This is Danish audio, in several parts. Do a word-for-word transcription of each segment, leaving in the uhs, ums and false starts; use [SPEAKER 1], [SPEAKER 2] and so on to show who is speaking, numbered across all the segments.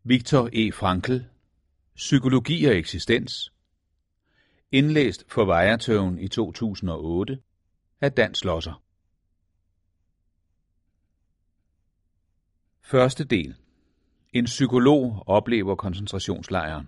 [SPEAKER 1] Viktor E. Frankl, Psykologi og eksistens. Indlæst for Weyertone i to tusind og otte af Dan Schlosser. Første del. En psykolog oplever koncentrationslejren.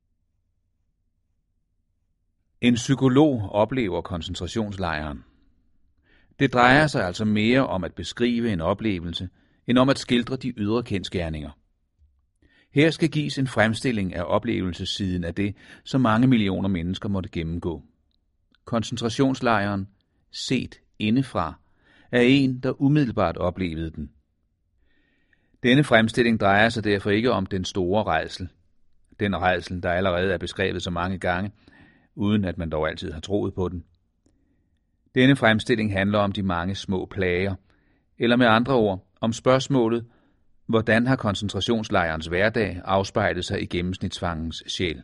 [SPEAKER 1] En psykolog oplever koncentrationslejren. Det drejer sig altså mere om at beskrive en oplevelse, end om at skildre de ydre kendsgerninger. Her skal gives en fremstilling af oplevelsessiden af det, som mange millioner mennesker måtte gennemgå. Koncentrationslejren, set indefra, er en, der umiddelbart oplevede den. Denne fremstilling drejer sig derfor ikke om den store rædsel. Den rædsel, der allerede er beskrevet så mange gange, uden at man dog altid har troet på den. Denne fremstilling handler om de mange små plager, eller med andre ord om spørgsmålet, hvordan har koncentrationslejrens hverdag afspejlet sig i gennemsnitsfangens sjæl.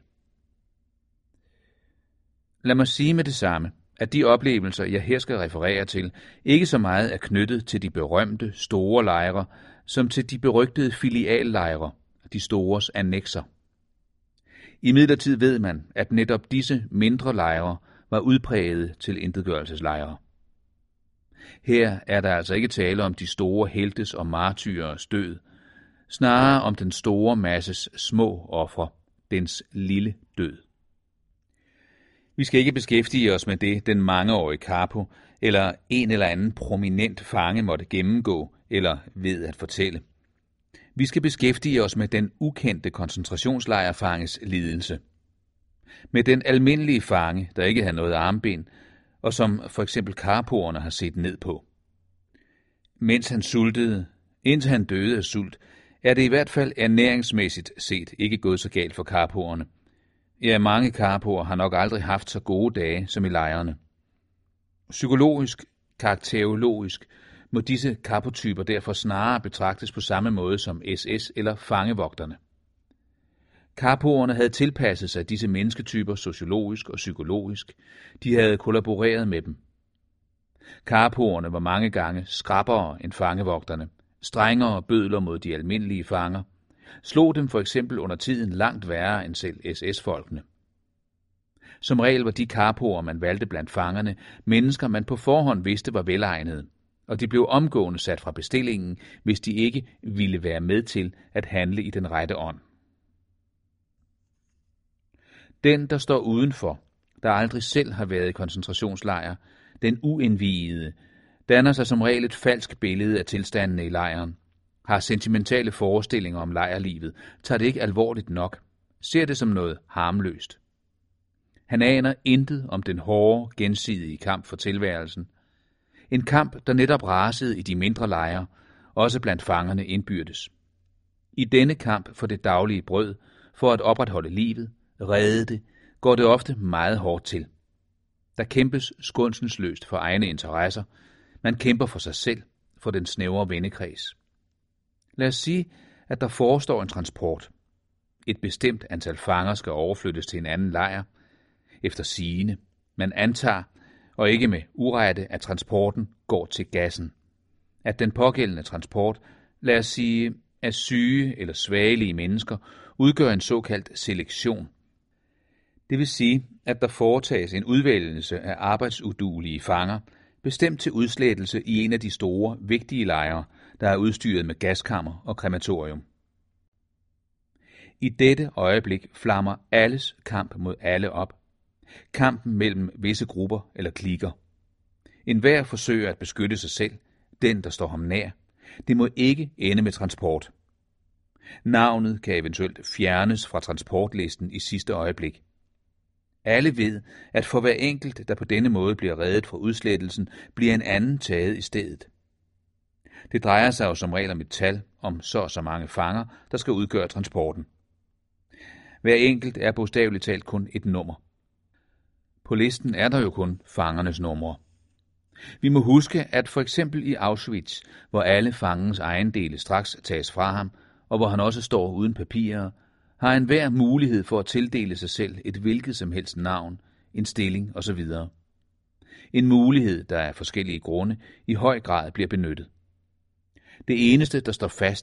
[SPEAKER 1] Lad mig sige med det samme, at de oplevelser, jeg her skal referere til, ikke så meget er knyttet til de berømte store lejre, som til de berygtede filiallejre, de stores annekser. Imidlertid ved man, at netop disse mindre lejre var udpræget til intetgørelseslejre. Her er der altså ikke tale om de store heltes og martyrers død, snarere om den store masses små ofre, dens lille død. Vi skal ikke beskæftige os med det, den mangeårige Karpo eller en eller anden prominent fange måtte gennemgå eller ved at fortælle. Vi skal beskæftige os med den ukendte koncentrationslejrfanges lidelse. Med den almindelige fange, der ikke havde noget armben, og som for eksempel Karpoerne har set ned på. Mens han sultede, indtil han døde af sult, er det i hvert fald ernæringsmæssigt set ikke gået så galt for Karpoerne. Ja, mange Karpoer har nok aldrig haft så gode dage som i lejrene. Psykologisk, karakterologisk må disse Karpotyper derfor snarere betragtes på samme måde som S S eller fangevogterne. Karpoerne havde tilpasset sig disse mennesketyper sociologisk og psykologisk. De havde kollaboreret med dem. Karpoerne var mange gange skrappere end fangevogterne, strengere bødler mod de almindelige fanger, slog dem for eksempel under tiden langt værre end selv S S-folkene. Som regel var de Karpoer, man valgte blandt fangerne, mennesker, man på forhånd vidste var velegnede, og de blev omgående sat fra bestillingen, hvis de ikke ville være med til at handle i den rette ånd. Den, der står udenfor, der aldrig selv har været i koncentrationslejr, den uindviede, danner sig som regel et falsk billede af tilstandene i lejren, har sentimentale forestillinger om lejrlivet, tager det ikke alvorligt nok, ser det som noget harmløst. Han aner intet om den hårde, gensidige kamp for tilværelsen. En kamp, der netop rasede i de mindre lejre, også blandt fangerne indbyrdes. I denne kamp for det daglige brød, for at opretholde livet, redde det, går det ofte meget hårdt til. Der kæmpes skånselsløst for egne interesser. Man kæmper for sig selv, for den snævre vennekreds. Lad os sige, at der forestår en transport. Et bestemt antal fanger skal overflyttes til en anden lejr, efter sigende. Man antager, og ikke med urette, at transporten går til gassen. At den pågældende transport, lad os sige, af syge eller svagelige mennesker, udgør en såkaldt selektion. Det vil sige, at der foretages en udvælgelse af arbejdsuduelige fanger, bestemt til udslettelse i en af de store, vigtige lejre, der er udstyret med gaskammer og krematorium. I dette øjeblik flammer alles kamp mod alle op. Kampen mellem visse grupper eller klikker. Enhver forsøger at beskytte sig selv, den der står ham nær. Det må ikke ende med transport. Navnet kan eventuelt fjernes fra transportlisten i sidste øjeblik. Alle ved, at for hver enkelt, der på denne måde bliver reddet fra udslettelsen, bliver en anden taget i stedet. Det drejer sig jo som regel om et tal om så og så mange fanger, der skal udgøre transporten. Hver enkelt er bogstaveligt talt kun et nummer. På listen er der jo kun fangernes numre. Vi må huske, at for eksempel i Auschwitz, hvor alle fangens ejendele straks tages fra ham, og hvor han også står uden papirer, har enhver mulighed for at tildele sig selv et hvilket som helst navn, en stilling osv. En mulighed, der af forskellige grunde i høj grad bliver benyttet. Det eneste, der står fast